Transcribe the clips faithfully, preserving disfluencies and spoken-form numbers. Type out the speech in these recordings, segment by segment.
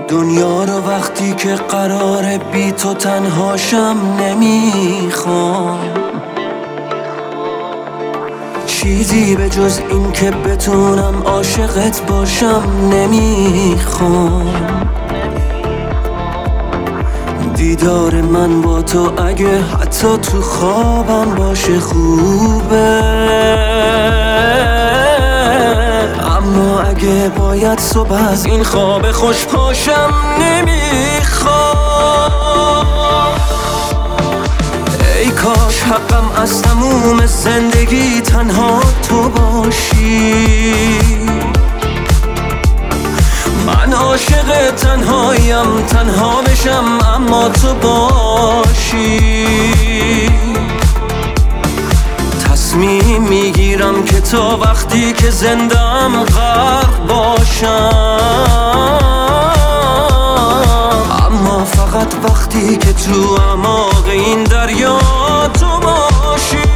دنیا رو وقتی که قراره بی تو تنهاشم نمیخوام، چیزی به جز این که بتونم عاشقت باشم نمیخوام. دیدار من با تو اگه حتی تو خوابم باشه خوبه، اما اگه باید صبح از این خواب خوش پاشم نمیخوام. ای کاش حقم از تموم زندگی تنها تو باشی، من عاشق تنهاییم، تنها بشم اما تو باشی. تصمیم میگیرم که تا وقتی که زندم غرق باشم، اما فقط وقتی که تو اعماق این دریا تو باشی.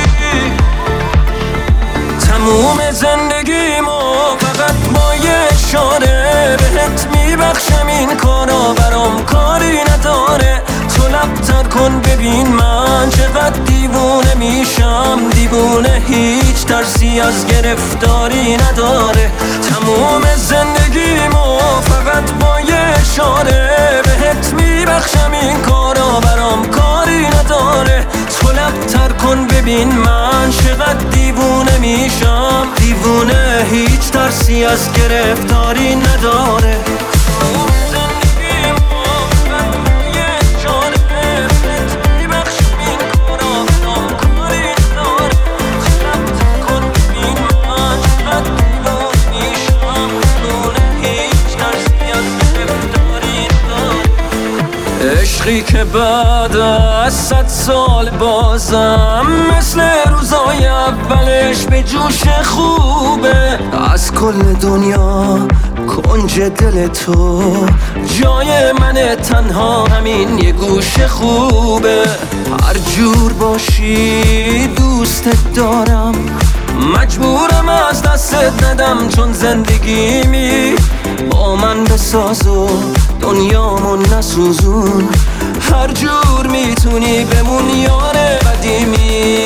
تموم زندگیمو فقط با یه اشاره بهت میبخشم، این کارا برام کاری نداره. تو لب‌تر کن ببین من چقدر دیوونه میشم، دیوونه هیچ ترسی از گرفتاری نداره. تموم زندگیمو فقط با یه اشاره بهت میبخشم، این کارا برام کاری نداره. تو لب‌تر کن ببین من چقدر دیوونه میشم، دیوونه هیچ ترسی از گرفتاری نداره. عشقی که بعد از صد سال بازم مثل روزای اولش به جوش خوبه. از کل دنیا کنج دل تو جای من، تنها همین یه گوش خوبه. هر جور باشی دوستت دارم، مجبورم از دستت ندم، چون زندگیمی با من بساز و دنیامو نسوزون. هر جور میتونی بمون یار قدیمی.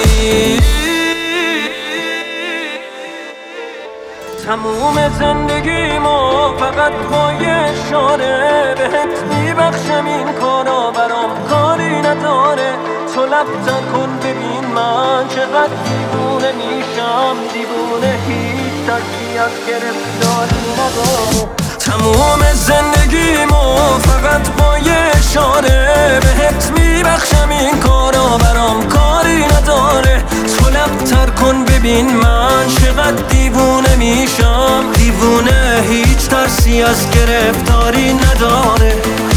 تموم زندگیمو فقط با یه اشاره بهت میبخشم، این کارا برام کاری نداره. تو لب‌تر کن ببین من چقدر دیوونه میشم، دیوونه هیچ ترسی از گرفتاری نداره. تموم زندگیمو فقط با یه اشاره بهت میبخشم، این کارا برام کاری نداره. تو لب‌تر کن ببین من چقدر دیوونه میشم، دیوونه هیچ ترسی از گرفتاری نداره.